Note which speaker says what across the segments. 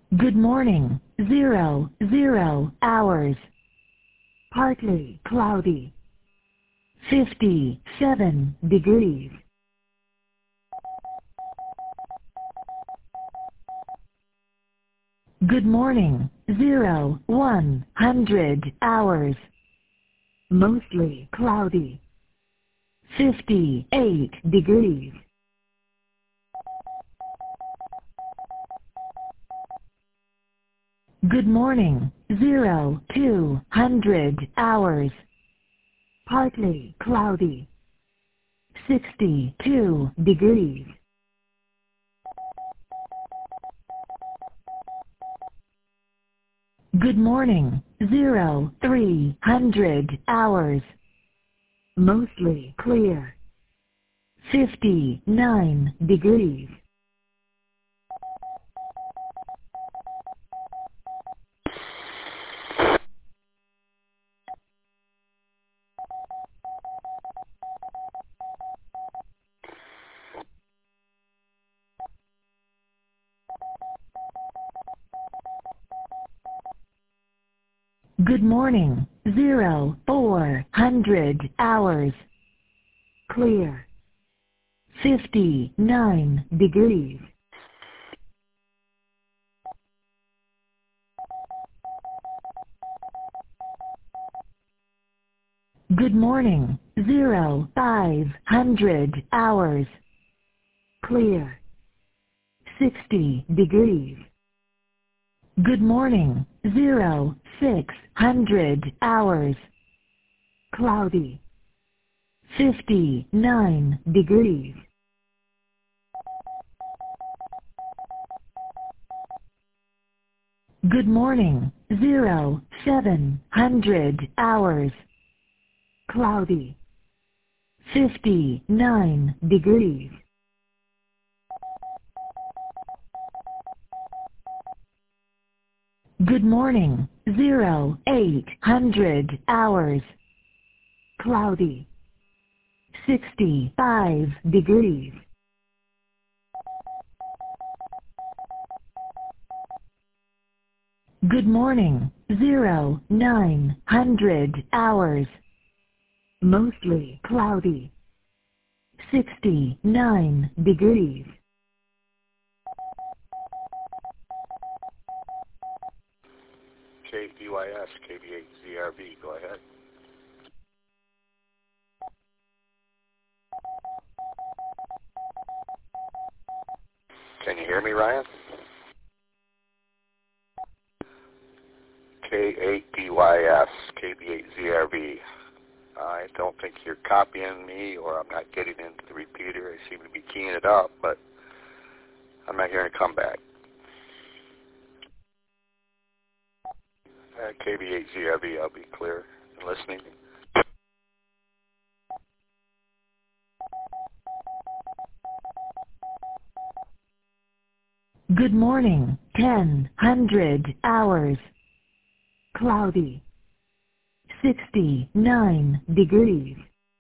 Speaker 1: Good morning. 00 hours. Partly cloudy. 57 degrees. Good morning. 100 hours. Mostly cloudy. 58 degrees. Good morning. 200 hours. Partly cloudy. 62 degrees. Good morning. 300 hours. Mostly clear. 59 degrees. Good morning. 400 hours. Clear. 59 degrees. Good morning. 500 hours. Clear. 60 degrees. Good morning. 600 hours. Cloudy. 59 degrees. Good morning. 700 hours. Cloudy. 59 degrees. Good morning. 800 hours. Cloudy. 65 degrees. Good morning. 900 hours. Mostly cloudy. 69 degrees.
Speaker 2: KBYS, KB8ZRV, go ahead. Can you hear me, Ryan? K8BYS, KB8ZRV. I don't think you're copying me, or I'm not getting into the repeater. I seem to be keying it up, but I'm not hearing a comeback. KB8ZRV, I'll be clear and listening.
Speaker 1: Good morning. 100 hours. Cloudy. 69 degrees.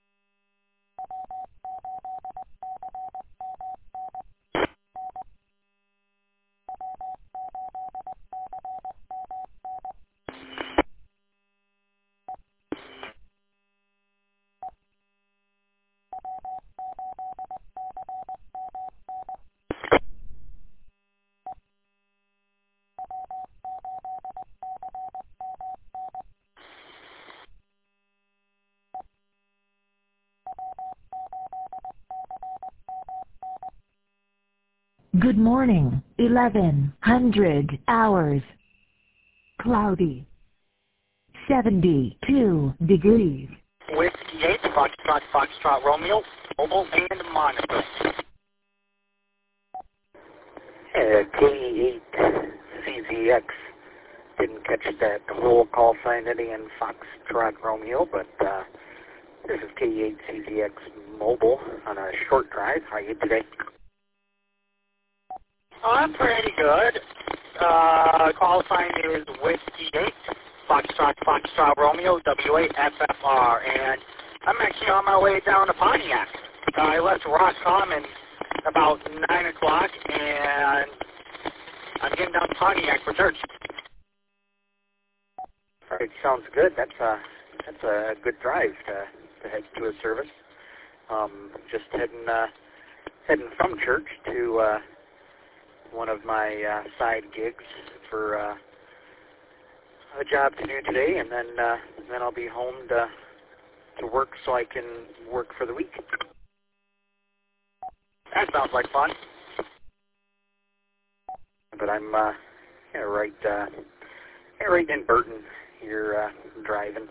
Speaker 1: Good morning. 1100 hours. Cloudy. 72 degrees.
Speaker 3: Whiskey 8, Foxtrot, Romeo, Mobile, and Monitor.
Speaker 4: K8CZX. Didn't catch that whole call sign in Foxtrot, Romeo, but this is K8CZX Mobile on a short drive. How are you today?
Speaker 3: I'm pretty good. Call sign is Whiskey 8, Foxtrot, Romeo, W8FFR, and I'm actually on my way down to Pontiac. I left Rock Common about 9 o'clock, and I'm getting down to Pontiac for church.
Speaker 4: All right, sounds good. That's a good drive to head to a service. Just heading from church to one of my side gigs for a job to do today, and then I'll be home to work so I can work for the week.
Speaker 3: That sounds like fun.
Speaker 4: But I'm right in Burton here, driving.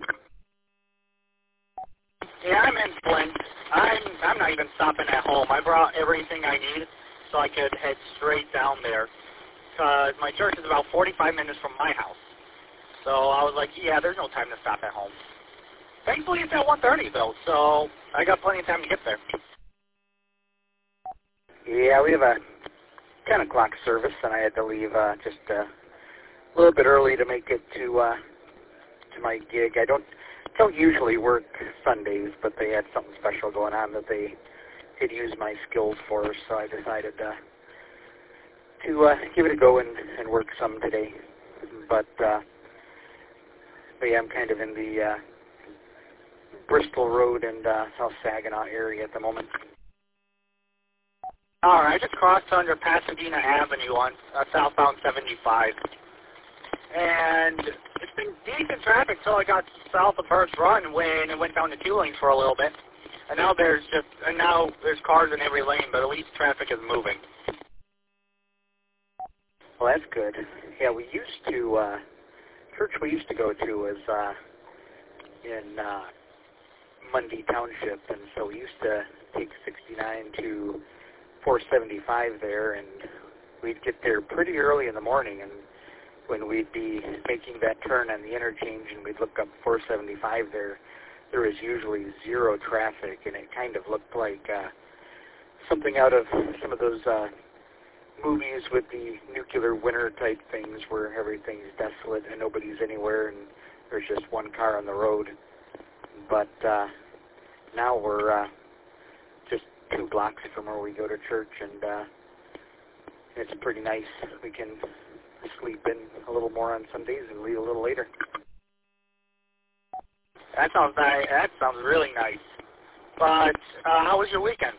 Speaker 3: Yeah, I'm in Flint. I'm not even stopping at home. I brought everything I need so I could head straight down there, because my church is about 45 minutes from my house. So I was like, yeah, there's no time to stop at home. Thankfully, it's at 1:30 though, so I got plenty of time to get there.
Speaker 4: Yeah, we have a 10 o'clock service, and I had to leave just a little bit early to make it to my gig. I don't usually work Sundays, but they had something special going on that they could use my skills for, so I decided to give it a go and work some today. But yeah, I'm kind of in the Bristol Road and South Saginaw area at the moment.
Speaker 3: All right, I just crossed under Pasadena Avenue on southbound 75. And it's been decent traffic till I got south of First Run when it went down to 2 lanes for a little bit. And now there's cars in every lane, but at least traffic is moving.
Speaker 4: Well, that's good. Yeah, we used to, church we used to go to was in Mundy Township, and so we used to take 69 to 475 there, and we'd get there pretty early in the morning, and when we'd be making that turn on the interchange and we'd look up 475 there was usually zero traffic, and it kind of looked like something out of some of those movies with the nuclear winter type things where everything's desolate and nobody's anywhere and there's just one car on the road. But now we're just 2 blocks from where we go to church, and it's pretty nice. We can sleep in a little more on Sundays and leave a little later.
Speaker 3: That sounds nice. That sounds really nice. But how was your weekend?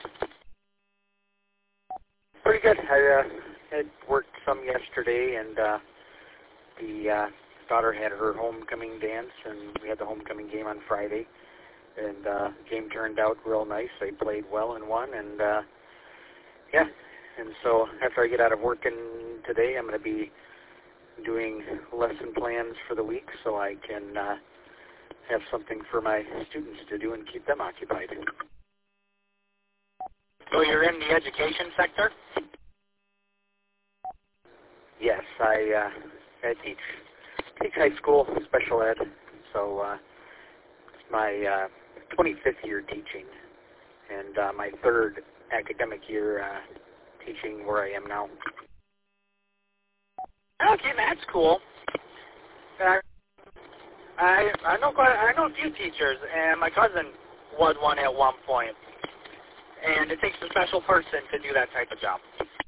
Speaker 4: Pretty good. I had worked some yesterday, and the daughter had her homecoming dance, and we had the homecoming game on Friday. And the game turned out real nice. They played well and won, and yeah. And so after I get out of working today, I'm going to be doing lesson plans for the week so I can have something for my students to do and keep them occupied.
Speaker 3: So you're in the education sector?
Speaker 4: Yes, I teach high school special ed, so it's my 25th year teaching, and my 3rd academic year teaching where I am now.
Speaker 3: Okay, that's cool. I know a few teachers, and my cousin was one at one point. And it takes a special person to do that type of job.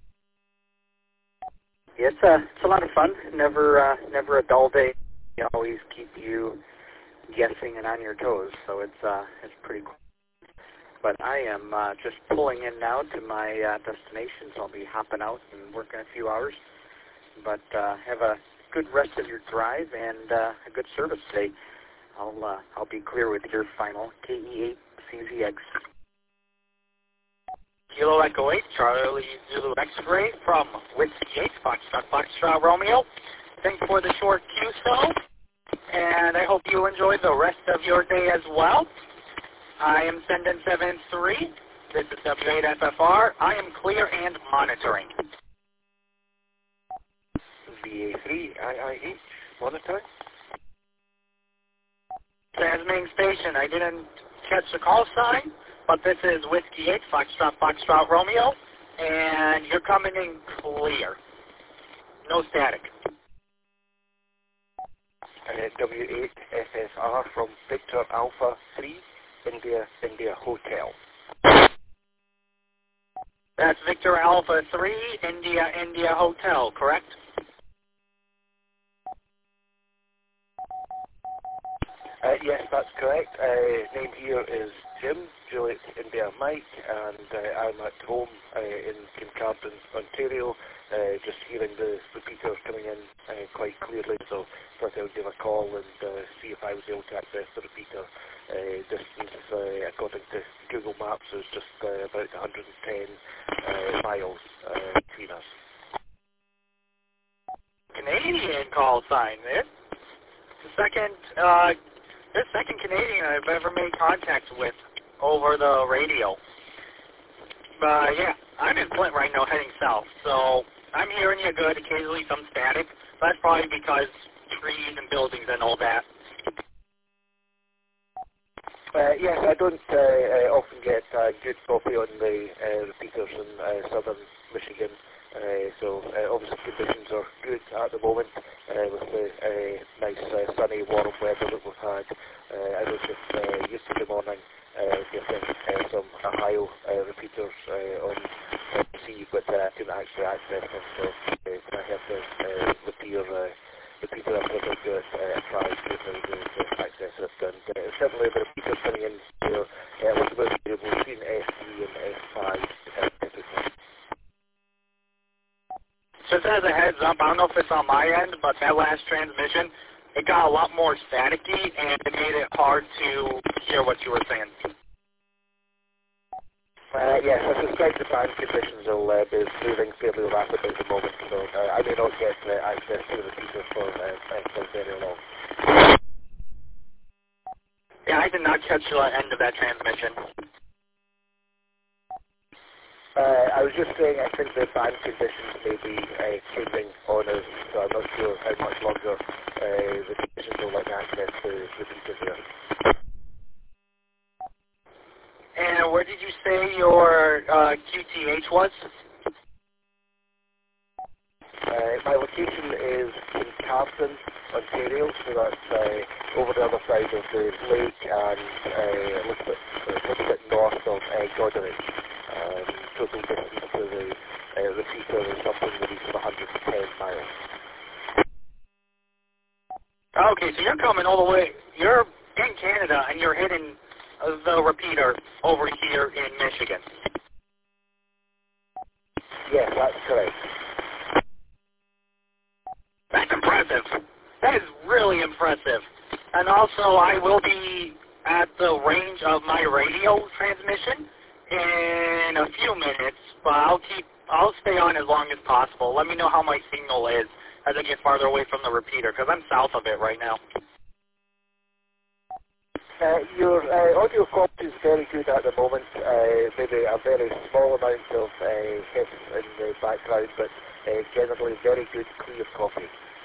Speaker 4: Yeah, it's a lot of fun. Never a dull day. They always keep you guessing and on your toes. So it's pretty cool. But I am just pulling in now to my destination, so I'll be hopping out and working a few hours. But have a good rest of your drive and a good service today. I'll be clear with your final KE8CZX.
Speaker 3: Kilo Echo 8, Charlie Zulu X-Ray from Whiskey 8, Foxtrot Romeo. Thanks for the short QSO, and I hope you enjoy the rest of your day as well. I am sending 7-3. This is W8FFR. I am clear and monitoring.
Speaker 2: VA3 IIH, monitor.
Speaker 3: Transmitting station. I didn't catch the call sign, but this is Whiskey 8, Foxtrot Romeo, and you're coming in clear. No static.
Speaker 2: W8FSR from Victor Alpha 3, India Hotel.
Speaker 3: That's Victor Alpha 3, India Hotel, correct?
Speaker 5: Yes, that's correct. Name here is Jim, Juliet India Mike, and I'm at home in Kincardine, Ontario, just hearing the repeaters coming in quite clearly, so thought I would give a call and see if I was able to access the repeater. Distance, according to Google Maps, is just about 110 miles between us.
Speaker 3: Canadian call sign, man. The second Canadian I've ever made contact with over the radio. But yeah, I'm in Flint right now heading south, so I'm hearing you good, occasionally some static. That's probably because trees and buildings and all that.
Speaker 5: Yes, I don't often get good copy on the repeaters in southern Michigan. So obviously conditions are good at the moment with the nice sunny warm weather that we've had. I was just yesterday morning getting some Ohio repeaters on C, but I couldn't actually access them, so I have to repeater up a little bit, try to access it, and certainly the repeaters coming in here, was about between S3 and S5 typically.
Speaker 3: Just as a heads up, I don't know if it's on my end, but that last transmission, it got a lot more staticky, and it made it hard to hear what you were saying.
Speaker 5: Yes, I suspect the band conditions will be moving fairly rapidly at the moment, so I may not get access to the repeater for very long.
Speaker 3: Yeah, I did not catch the end of that transmission.
Speaker 5: I was just saying, I think the band conditions may be changing on us, so I'm not sure how much longer the conditions will let me access the repeater here.
Speaker 3: And where did you say your QTH was?
Speaker 5: My location is in Kincardine, Ontario, so that's over the other side of the lake and a little bit north of Goderich. Total distance to the repeater is something that is 110 miles.
Speaker 3: Okay, so you're coming all the way, you're in Canada and you're hitting the repeater over here in Michigan.
Speaker 5: Yes, that's correct.
Speaker 3: That's impressive. That is really impressive. And also, I will be at the range of my radio transmission in a few minutes, but I'll stay on as long as possible. Let me know how my signal is as I get farther away from the repeater, because I'm south of it right now.
Speaker 5: Your audio quality is very good at the moment. Maybe a very small amount of hits in the background, but generally very good, clear copy.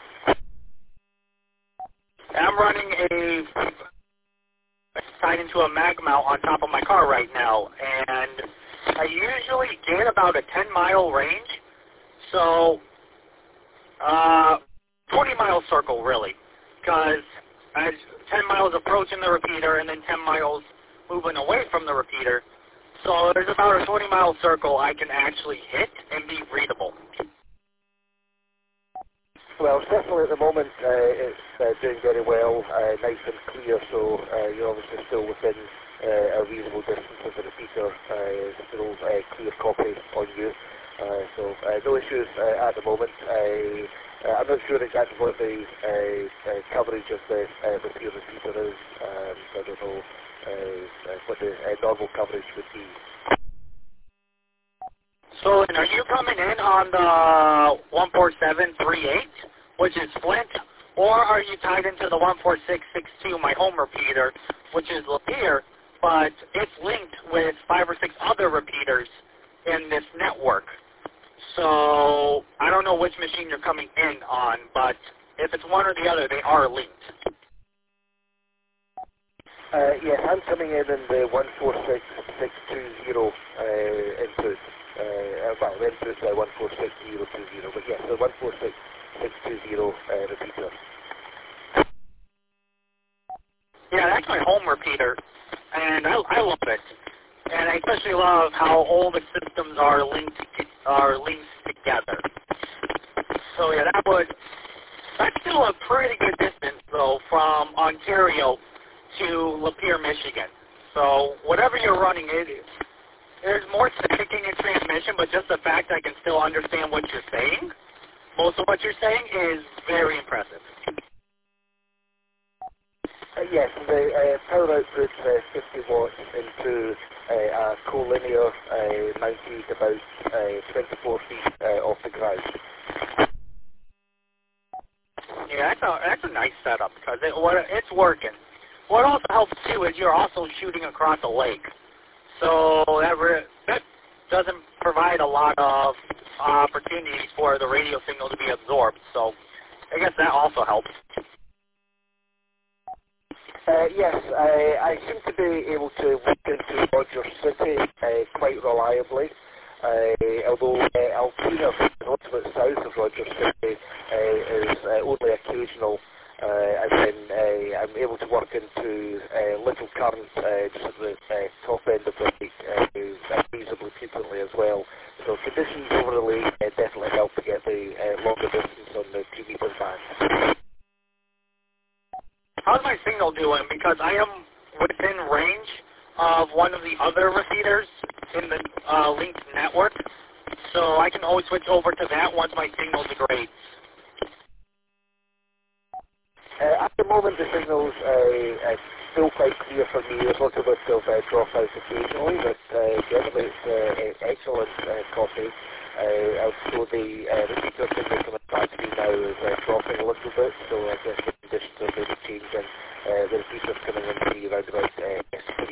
Speaker 3: I'm running tied into a mag mount on top of my car right now, and I usually get about a 10-mile range, so 20-mile circle really, because I 10 miles approaching the repeater and then 10 miles moving away from the repeater, so there's about a 20-mile circle I can actually hit and be readable.
Speaker 5: Well, certainly at the moment it's doing very well, nice and clear, so you're obviously still within a reasonable distance of the repeater, still clear copy on you, so no issues at the moment. I'm not sure exactly what the coverage of the repeater is, so I don't know what the normal coverage would be.
Speaker 3: So, are you coming in on the 14738, which is Flint, or are you tied into the 14662, my home repeater, which is Lapeer, but it's linked with 5 or 6 other repeaters in this network? So, I don't know which machine you're coming in on, but if it's one or the other, they are linked.
Speaker 5: Yes, I'm coming in the 146620 input. Well, the input is 146020, but yes, the 146620 repeater.
Speaker 3: Yeah, that's my home repeater, and I love it. And I especially love how all the systems are linked together. So yeah, that's still a pretty good distance though from Ontario to Lapeer, Michigan. So whatever you're running, there's more static in your transmission, but just the fact I can still understand what you're saying, most of what you're saying, is very impressive.
Speaker 5: Yes, the power output 50 watts into a collinear mounted about 24 feet off the ground.
Speaker 3: Yeah, that's a nice setup because it's working. What also helps too is you're also shooting across a lake, so that doesn't provide a lot of opportunities for the radio signal to be absorbed. So I guess that also helps.
Speaker 5: Yes, I seem to be able to work into Rogers City quite reliably. Although Alpena, a little bit south of Rogers City, is only occasional, and then I'm able to work into Little Current, just at the top end of the lake, reasonably frequently as well. So conditions over the lake definitely help to get the longer distance on the 2 meter band.
Speaker 3: How's my signal doing? Because I am within range of one of the other repeaters in the Lynx network, so I can always switch over to that once my signal degrades.
Speaker 5: At the moment, the signal's still quite clear for me. There's a little bit of dropouts occasionally, but generally it's excellent copy. Also, the repeater signal coming back to me now is dropping a little bit, so I guess the conditions are maybe changing. The repeater's coming in to me around about S3.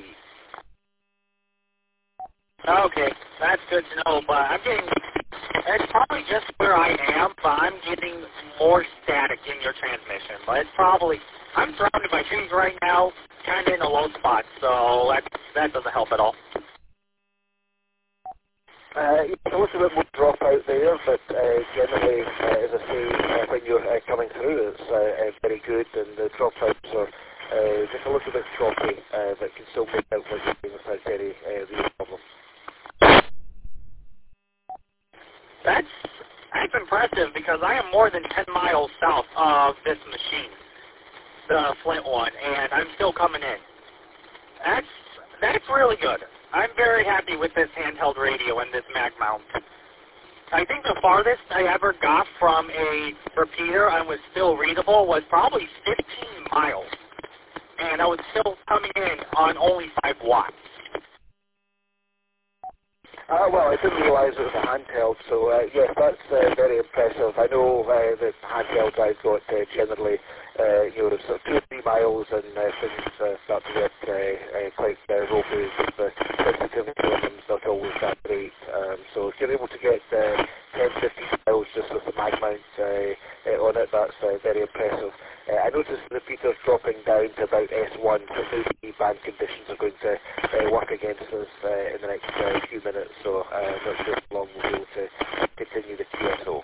Speaker 3: Okay, that's good to know, but it's probably just where I am, but I'm getting more static in your transmission. But I'm surrounded by trees right now, kind of in a low spot, so that doesn't help at all.
Speaker 5: A little bit more drop out there, but generally, as I say, when you're coming through, it's very good, and the dropouts are just a little bit choppy, but can still make out what you're doing without any real problem.
Speaker 3: That's impressive because I am more than 10 miles south of this machine, the Flint one, and I'm still coming in. That's really good. I'm very happy with this handheld radio and this mag mount. I think the farthest I ever got from a repeater and was still readable was probably 15 miles, and I was still coming in on only 5 watts.
Speaker 5: Well, I didn't realise it was a handheld, so yes, that's very impressive. I know that handhelds I've got generally, there's sort of 2 or 3 miles, and things start to get quite ropey. The sensitivity on them is not always that great. So if you're able to get 10, 15 miles just with the mag mount on it, that's very impressive. I noticed the repeater's dropping down to about S1, so maybe band conditions are going to work against us in the next few minutes, so I'm not sure how long we'll be able to continue the QSO.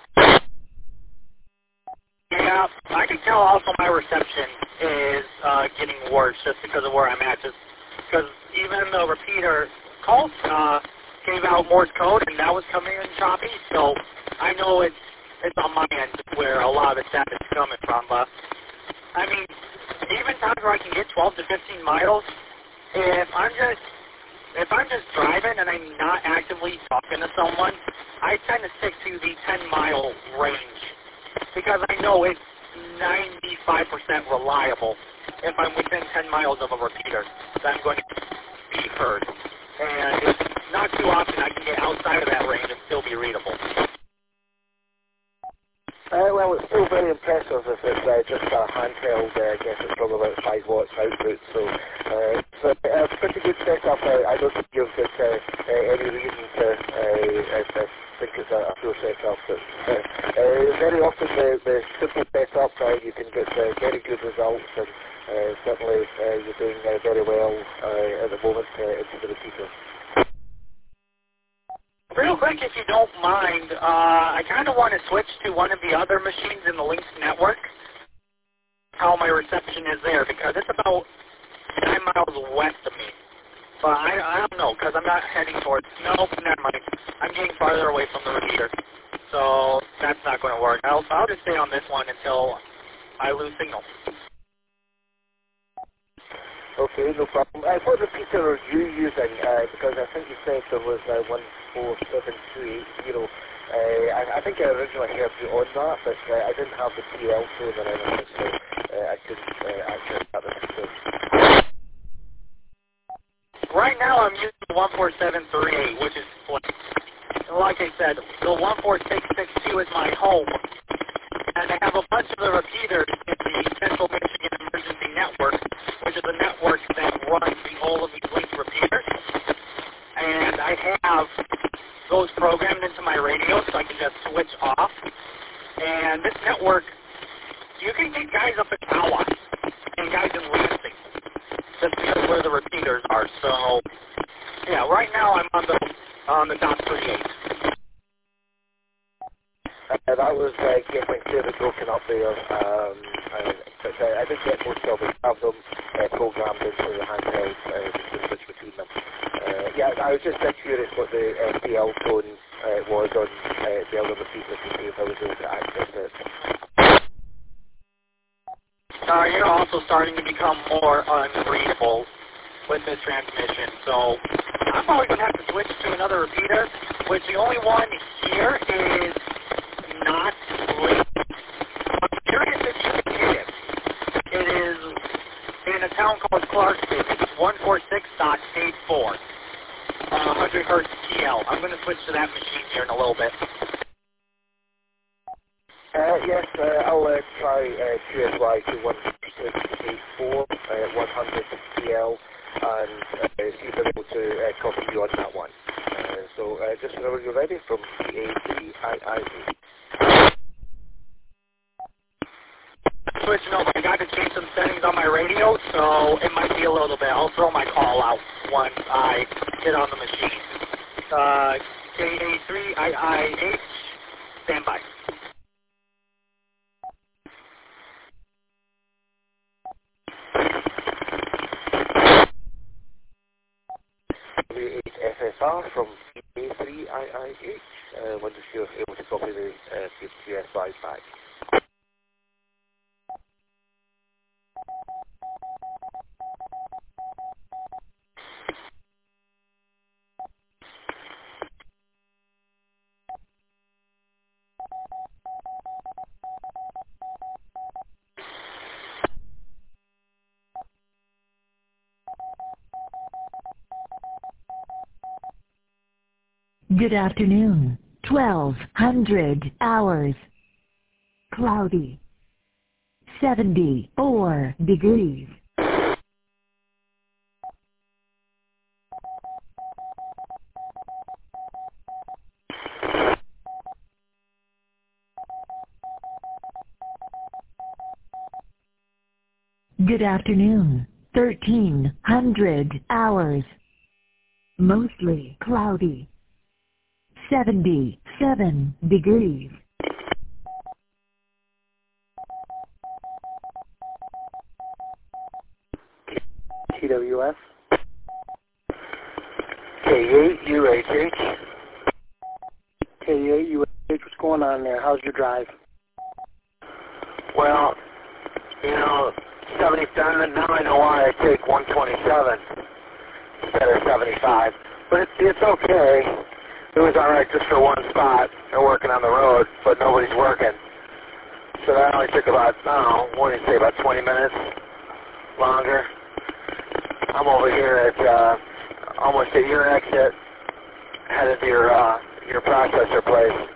Speaker 3: Yeah, I can tell also my reception is getting worse just because of where I'm at, just because even the repeater calls gave out Morse code, and that was coming in choppy, so I know it's on my end where a lot of the static is coming from, but I mean, even times where I can get 12 to 15 miles, if I'm just driving and I'm not actively talking to someone, I tend to stick to the 10-mile range because I know it's 95% reliable if I'm within 10 miles of a repeater that I'm going to be heard. And it's not too often I can get outside of that range and still be readable.
Speaker 5: Well, it's still very impressive if it's just a handheld. I guess it's probably about 5 watts output, so it's a pretty good setup. I don't think you've got any reason to think it's a poor setup. But very often the simple setup, you can get very good results, and certainly you're doing very well at the moment into the repeater.
Speaker 3: Real quick, if you don't mind, I kind of want to switch to one of the other machines in the Lynx network, how my reception is there, because it's about 9 miles west of me. But I don't know, because I'm not heading towards, nope, never mind. I'm getting farther away from the repeater, so that's not going to work. I'll just stay on this one until I lose signal.
Speaker 5: Okay, no problem. What repeater are you using? Because I think you said there was 147280. I think I originally heard you on that, but I didn't have the PL phone or anything, so I couldn't access that repeater.
Speaker 3: Right now I'm using the 14738, which is, like I said, the 14662 is my home. And I have a bunch of the repeaters in the Central Michigan Emergency Network, which is a network that runs all of these linked repeaters. And I have those programmed into my radio so I can just switch off. And this network, you can get guys up in Iowa and guys in Lansing, just because where the repeaters are. So, yeah, right now I'm on the dot 38.
Speaker 5: That was getting clearly broken up there, but I did get most of it, have them programmed into the handheld to switch between them. Yeah, I was just curious what the PL tone was on the other repeater to see if I was able to access it.
Speaker 3: You're also starting to become more unreadable with this transmission, so I'm probably going to have to switch to another repeater, which the only one here is not linked. I'm curious if you can get it. It is in a town called Clarkston. It's 146.84. 100 hertz TL. I'm going to switch to that machine here in a little bit.
Speaker 5: Yes, I'll try QSY to 14684, 100 TL, and see if I'm able to copy you on that one. So just whenever you're ready, from PA3II.
Speaker 3: Switching over. I got to change some settings on my radio, so it might be a little bit. I'll throw my call out once I get on the machine. KA3IIH, stand by.
Speaker 5: FSR from PA3IIH. Wonder if you're able to copy the QSY back.
Speaker 1: Good afternoon. 1200 hours. Cloudy. 74 degrees. Good afternoon. 1300 hours. Mostly cloudy. 77 degrees.
Speaker 4: TWS.
Speaker 5: K8UHH.
Speaker 4: K8UH, what's going on there? How's your drive?
Speaker 5: Well, 77, now I know why I take 127 instead of 75. But it's okay. It was alright just for one spot. They're working on the road, but nobody's working. So that only took about, what do you say, about 20 minutes longer. I'm over here at, almost at your exit, headed to your processor place.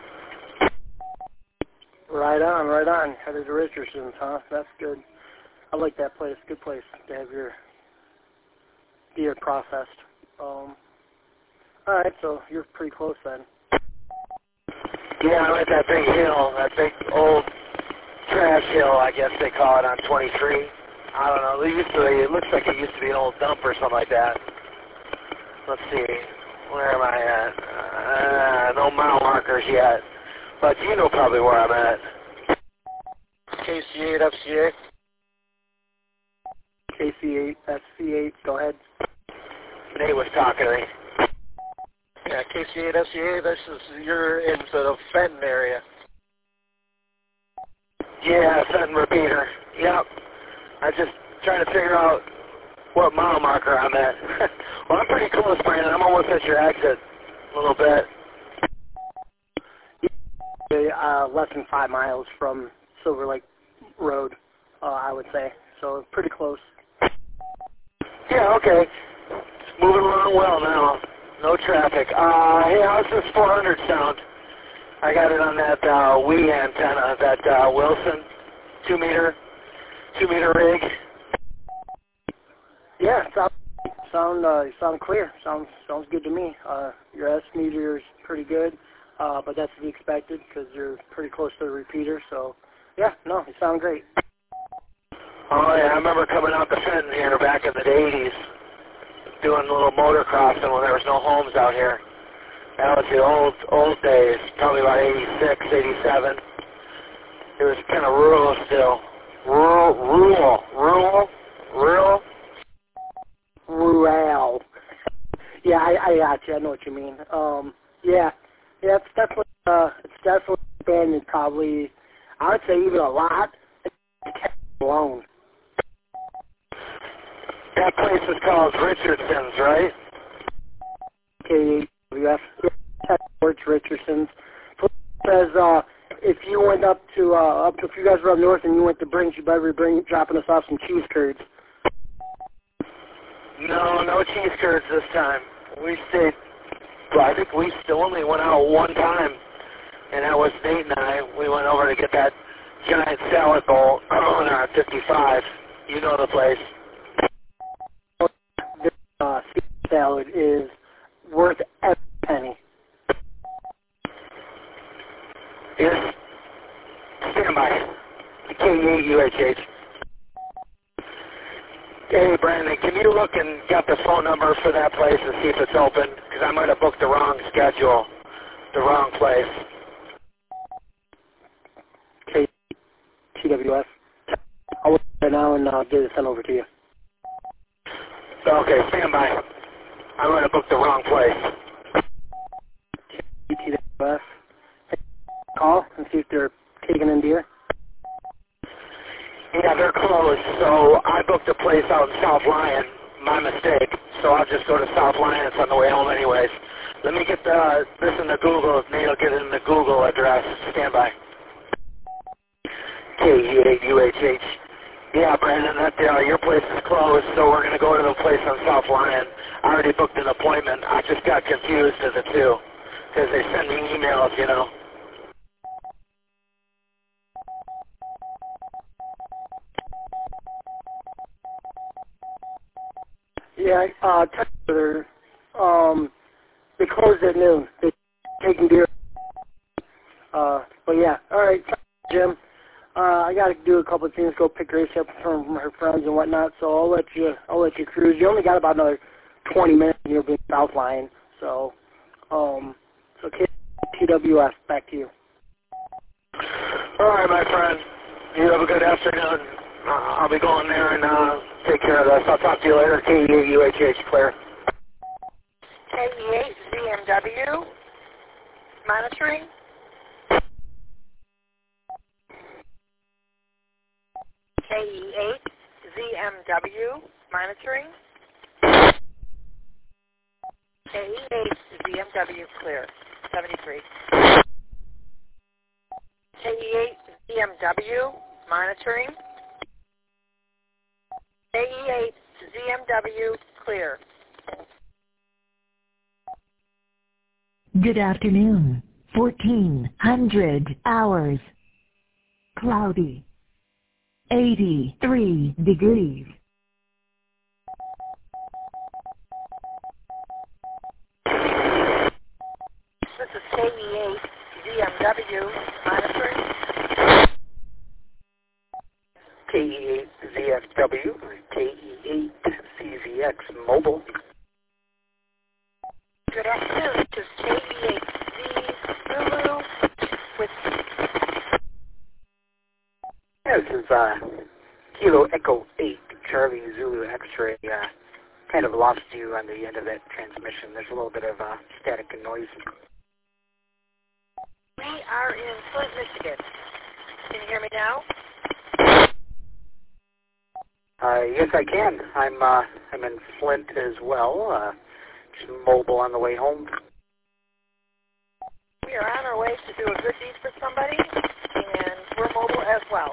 Speaker 4: Right on. Headed to Richardson's, huh? That's good. I like that place. Good place to have your gear processed. Alright, so you're pretty close then.
Speaker 5: Yeah, I'm at that big hill, that big old trash hill, I guess they call it, on 23. I don't know. It looks like it used to be an old dump or something like that. Let's see. Where am I at? No mile markers yet. But you know probably where I'm at. KC8, FCA.
Speaker 4: KC8, FC8, go ahead.
Speaker 5: Nate was talking to me.
Speaker 6: Yeah, KC8, FCA, you're in the Fenton area.
Speaker 5: Yeah, Fenton repeater. Yep. I'm just trying to figure out
Speaker 6: what mile marker I'm at. Well, I'm pretty close, Brandon. I'm almost at your exit a little bit.
Speaker 7: Less than 5 miles from Silver Lake Road, I would say. So pretty close.
Speaker 6: Yeah, okay. It's moving along well now. No traffic. Hey, how's this 400 sound? I got it on that Wii antenna, that Wilson 2-meter rig.
Speaker 7: Yeah, sound clear. Sounds good to me. Your S meter is pretty good, but that's to be expected because you're pretty close to the repeater. So, yeah, no, you sound great.
Speaker 6: Oh yeah, I remember coming out to Fenton here back in the 80s, doing a little motocrossing when there was no homes out here. That was the old days, probably about 86, 87. It was kind of rural still. Rural.
Speaker 7: Yeah, I got you. I know what you mean. Yeah, it's definitely abandoned. Probably, I would say even a lot. Alone.
Speaker 6: That place is called Richardson's, right?
Speaker 7: KWF. Richardson's. Says if you went up to if you guys were up north and you went to Brings, you better be dropping us off some cheese curds.
Speaker 6: No cheese curds this time. We stayed. Well, I think we still only went out one time, and that was Nate and I. We went over to get that giant salad bowl on our 55. You know the place.
Speaker 7: This salad is worth every penny.
Speaker 6: Yes. Stand by. K8UHH. Hey, Brandon, can you look and get the phone number for that place and see if it's open? Because I might have booked the wrong schedule, the wrong place.
Speaker 7: TWF. I'll look right now and get it sent over to you.
Speaker 6: Okay, stand by. I might have booked the wrong place.
Speaker 7: TWF. Call and see if they're taking in deer.
Speaker 6: Yeah, they're closed, so I booked a place out in South Lyon. My mistake. So I'll just go to South Lyon. It's on the way home anyways. Let me get this in the Google. Nate will get it in the Google address. Stand by. KU8UHH. Yeah, Brandon, your place is closed, so we're going to go to the place on South Lyon. I already booked an appointment. I just got confused as the two because they send me emails, you know.
Speaker 7: Yeah, they closed at noon. They're taking deer. But yeah, all right, Jim. I got to do a couple of things. Go pick Grace up from her friends and whatnot. So I'll let you cruise. You only got about another 20 minutes, and you'll be South Lyon. So, TWF, back to you.
Speaker 6: All right, my friend. You have a good afternoon. I'll be going there and take care of this. I'll talk to you later. KU8UHH, clear.
Speaker 8: KE8 ZMW monitoring. KE8 ZMW monitoring. KE8 ZMW clear. 73. KE8 ZMW monitoring. KE8 ZMW clear.
Speaker 1: Good afternoon. 1400 hours. Cloudy. 83 degrees.
Speaker 8: This is KE8 ZMW monitoring.
Speaker 4: KE8 ZFW, KE8 CZX Mobile.
Speaker 8: Good afternoon. This is KE8 Zulu with...
Speaker 4: Yeah, this is Kilo Echo 8, Charlie Zulu X-ray. Kind of lost you on the end of that transmission. There's a little bit of static and noise.
Speaker 8: We are in Flint, Michigan. Can you hear me now?
Speaker 4: Yes, I can. I'm in Flint as well. Just mobile on the way home.
Speaker 8: We are on our way to do a good deed for somebody, and we're mobile as well.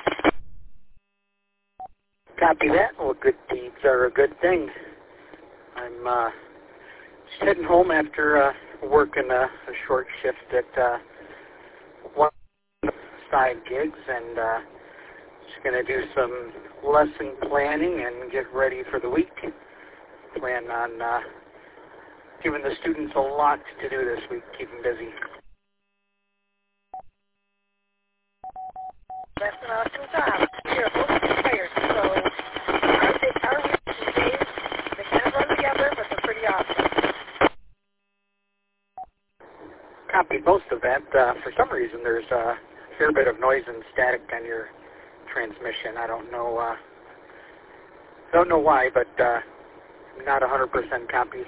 Speaker 4: Copy that. Well, good deeds are a good thing. I'm just heading home after working a short shift at one of the side gigs, and just going to do some lesson planning and get ready for the week. Plan on giving the students a lot to do this week, keep them busy.
Speaker 8: That's an awesome job. We are both retired, so our weeks and days, they kind of run together, but they're pretty awesome.
Speaker 4: Copied most of that. For some reason, there's a fair bit of noise and static on your transmission. I don't know why, but not 100% copies.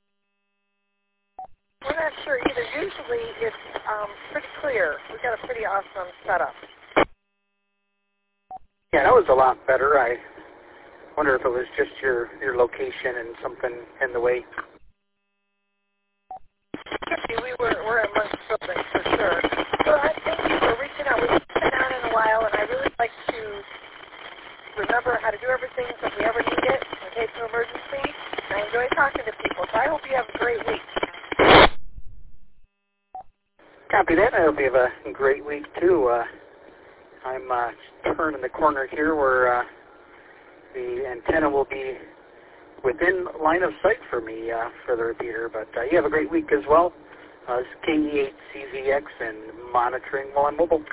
Speaker 8: We're not sure either. Usually it's pretty clear. We've got a pretty awesome setup.
Speaker 4: Yeah, that was a lot better. I wonder if it was just your location and something in the way.
Speaker 8: We're amongst buildings for sure. So I thank you for reaching out. We've been on in a while, and I really like to remember how to do everything so if we ever need it in case of emergency. And I enjoy talking to people, so I hope you have a great week.
Speaker 4: Copy that. I hope you have a great week, too. I'm turning the corner here where the antenna will be within line of sight for me for the repeater. But you have a great week as well. This is KE8CZX and monitoring while I'm mobile.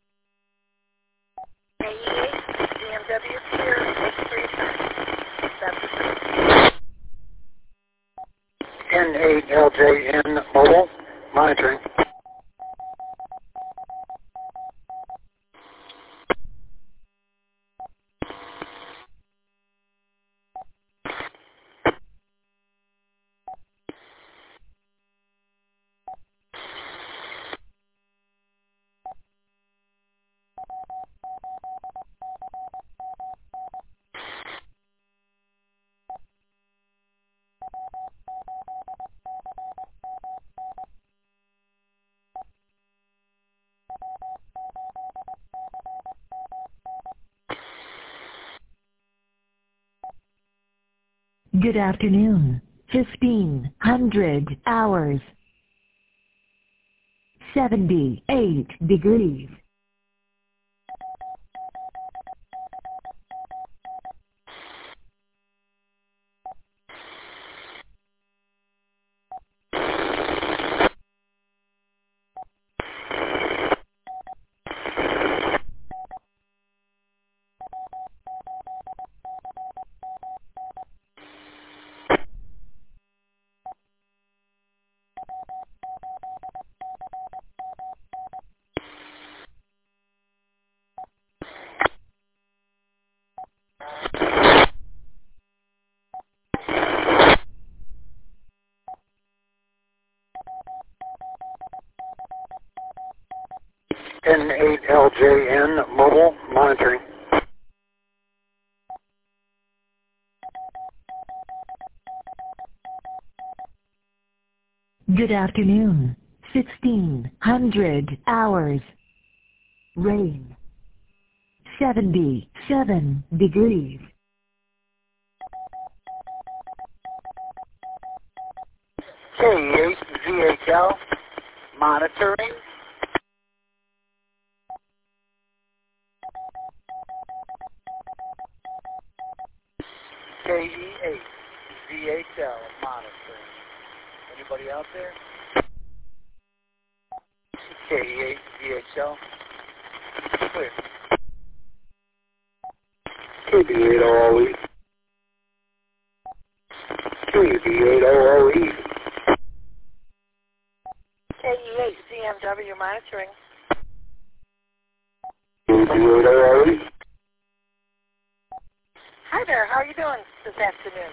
Speaker 8: KE8 BMW here. Thanks for your time.
Speaker 4: N8LJN mobile monitoring.
Speaker 1: Good afternoon. 1500 hours. 78 degrees.
Speaker 4: N8LJN mobile monitoring.
Speaker 1: Good afternoon. 1600 hours. Rain. 77 degrees.
Speaker 3: KE8ZHL monitoring. KE8ZHL monitoring. Anybody out there? KE8ZHL. Clear.
Speaker 4: KB8OOE. KB8OOE.
Speaker 8: KE8 CMW monitoring.
Speaker 4: KB8OOE.
Speaker 8: Hi there. How are you doing this afternoon?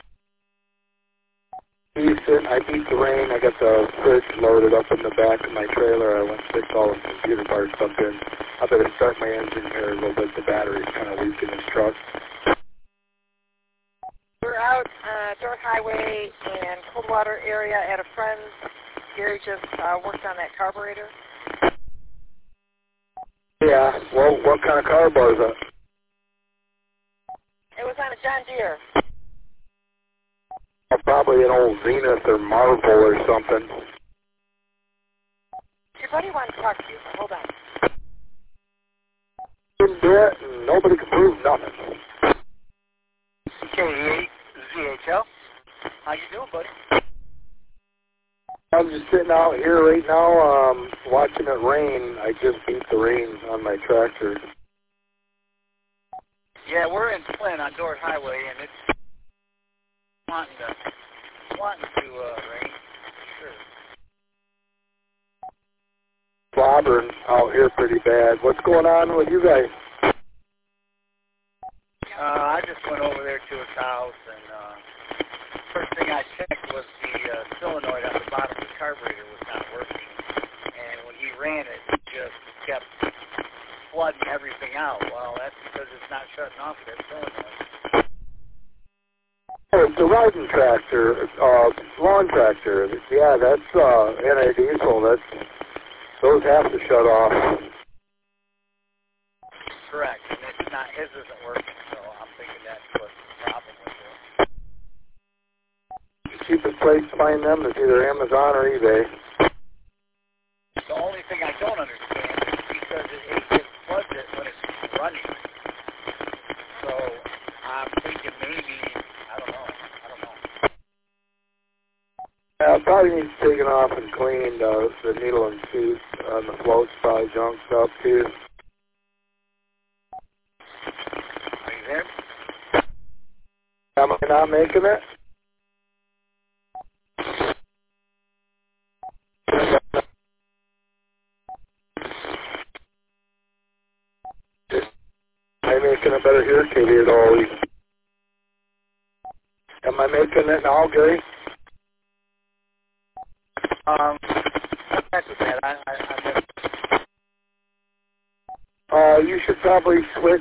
Speaker 4: Decent. I beat the rain. I got the fridge loaded up in the back of my trailer. I went and fixed all the computer parts up in. I better start my engine here a little bit. The battery's kind of weak in this truck.
Speaker 8: Highway and Coldwater area at a friend's. Gary just worked on that carburetor.
Speaker 6: Yeah, well, what kind of car was it?
Speaker 8: It was on a John Deere.
Speaker 6: Probably an old Zenith or Marvel or something.
Speaker 8: Your buddy wants to talk to you. Hold on.
Speaker 6: Didn't do it, and nobody could prove nothing.
Speaker 3: K8ZHL. How you doing, buddy?
Speaker 6: I'm just sitting out here right now, watching it rain. I just beat the rain on my tractor.
Speaker 3: Yeah, we're in Flint on Dorr Highway, and it's wanting to rain. Sure.
Speaker 6: Slobbering out here pretty bad. What's going on with you guys?
Speaker 3: I just went over there to his house, and first thing I checked was the solenoid on the bottom of the carburetor was not working. And when he ran it, it just kept flooding everything out. Well, that's because it's not shutting off that solenoid.
Speaker 6: Oh, it's a riding tractor, lawn tractor. Yeah, that's anti-diesel. Those have to shut off.
Speaker 3: Correct. And it's not, his isn't working, so I'm thinking that's what the problem was there.
Speaker 6: The cheapest place to find them is either Amazon or eBay.
Speaker 3: The only thing I don't understand is because it floods it when it's running. So I'm thinking maybe, I don't know.
Speaker 6: Yeah, probably needs taken off and cleaned. The needle and tooth on the float's probably junked up too.
Speaker 3: Are you there?
Speaker 6: Am I not making it? Am I making it better here, Katie, at all? Am I making it now, Gary?
Speaker 3: That's bad. I
Speaker 6: You should probably switch.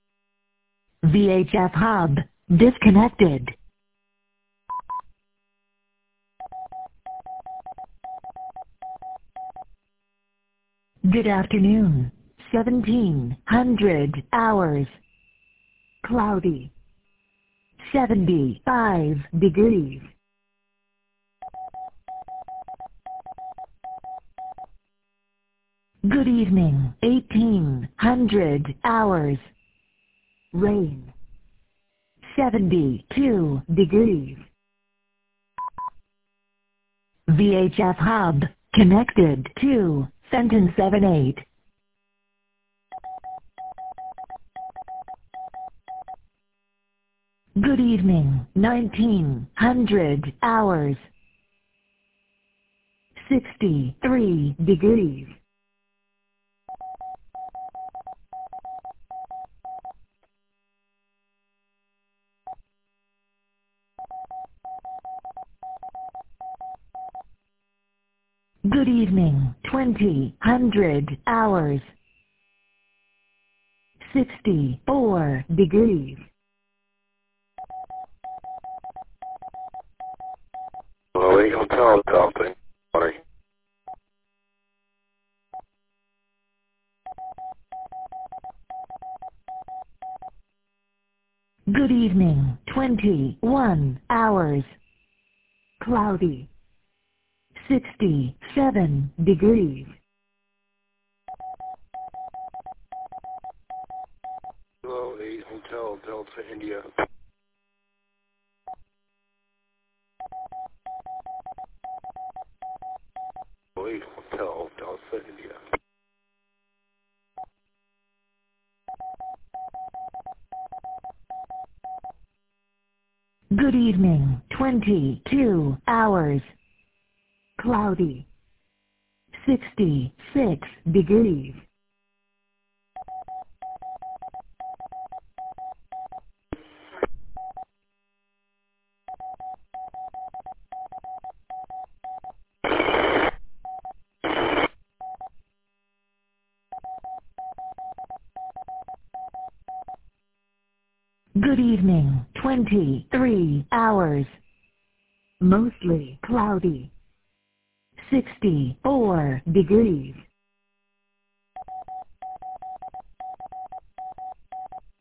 Speaker 1: VHF hub disconnected. Good afternoon. 1700 hours. Cloudy. 75 degrees. Good evening. 1800 hours. Rain. 72 degrees. VHF hub connected to Fenton 78. Good evening. 1900 hours. 63 degrees. Good evening. 2000 hours. 64 degrees.
Speaker 6: Well, we don't tell something. Sorry.
Speaker 1: Good evening. 21 hours. Cloudy. 67 degrees.
Speaker 6: Hello, 8 Hotel Delta India. Hello, 8 Hotel Delta India.
Speaker 1: Good evening. 22 hours. Cloudy. 66 degrees. Good evening. 23 hours. Mostly cloudy. 64 degrees.